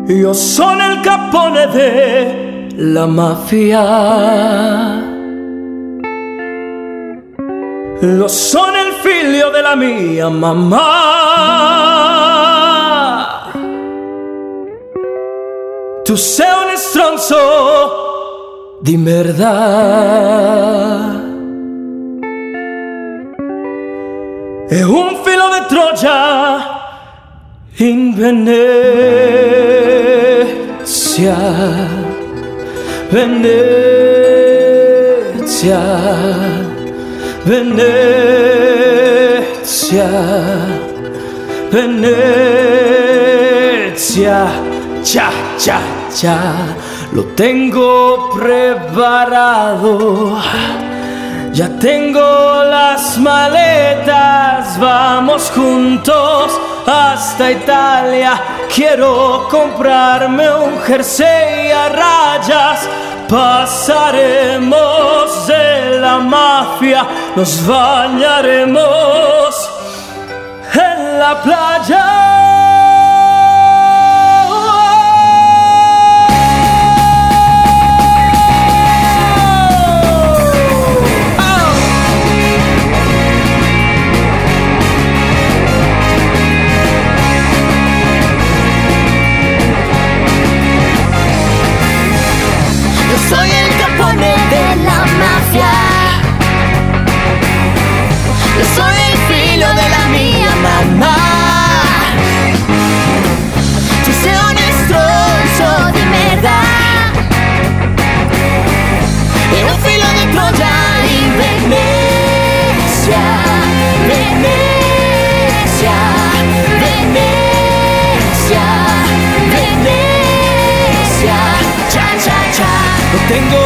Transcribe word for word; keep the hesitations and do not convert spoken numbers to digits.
Io sono il capone della mafia, lo sono il figlio della mia mamma. Tu sei un stronzo di merda e un filo di Troia in Venezia, Venezia, Venezia, Venezia, cha, cha, cha, lo tengo preparado. Ya tengo las maletas, vamos juntos hasta Italia. Quiero comprarme un jersey a rayas. Pasaremos de la mafia, nos bañaremos en la playa. Soy el capone de la mafia, yo soy el filo de la mia mamma. Tu sei un stronzo di merda e un filo di Troia in Venezia, Venezia, Venezia, Venezia, cha cha cha. Lo tengo